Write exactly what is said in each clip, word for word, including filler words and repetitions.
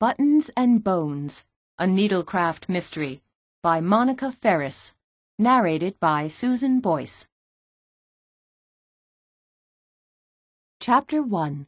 Buttons and Bones, a Needlecraft Mystery, by Monica Ferris, narrated by Susan Boyce. Chapter one.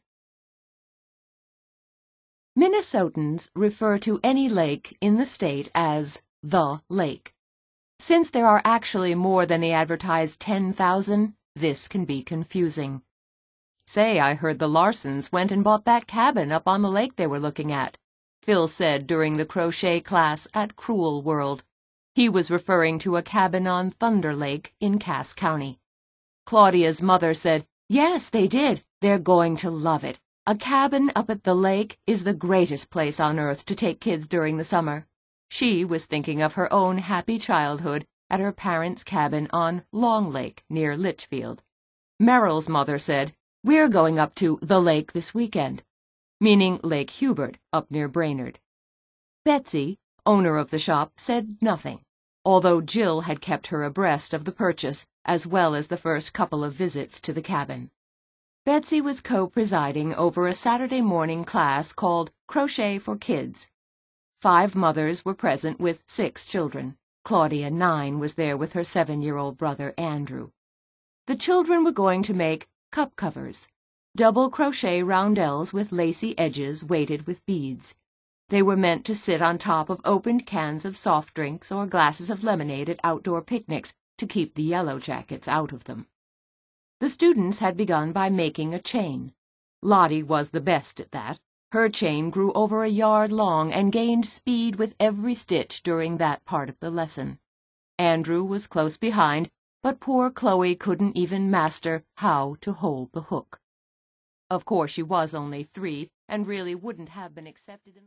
Minnesotans refer to any lake in the state as the lake. Since there are actually more than the advertised ten thousand, this can be confusing. "Say, I heard the Larsons went and bought that cabin up on the lake they were looking at," Phil said during the crochet class at Cruel World. He was referring to a cabin on Thunder Lake in Cass County. Claudia's mother said, "Yes, they did. They're going to love it. A cabin up at the lake is the greatest place on earth to take kids during the summer." She was thinking of her own happy childhood at her parents' cabin on Long Lake near Litchfield. Merrill's mother said, "We're going up to the lake this weekend," meaning Lake Hubert up near Brainerd. Betsy, owner of the shop, said nothing, although Jill had kept her abreast of the purchase as well as the first couple of visits to the cabin. Betsy was co-presiding over a Saturday morning class called Crochet for Kids. Five mothers were present with six children. Claudia, nine, was there with her seven-year-old brother, Andrew. The children were going to make cup covers, double crochet roundels with lacy edges weighted with beads. They were meant to sit on top of opened cans of soft drinks or glasses of lemonade at outdoor picnics to keep the yellow jackets out of them. The students had begun by making a chain. Lottie was the best at that. Her chain grew over a yard long and gained speed with every stitch during that part of the lesson. Andrew was close behind, but poor Chloe couldn't even master how to hold the hook. Of course, she was only three and really wouldn't have been accepted in the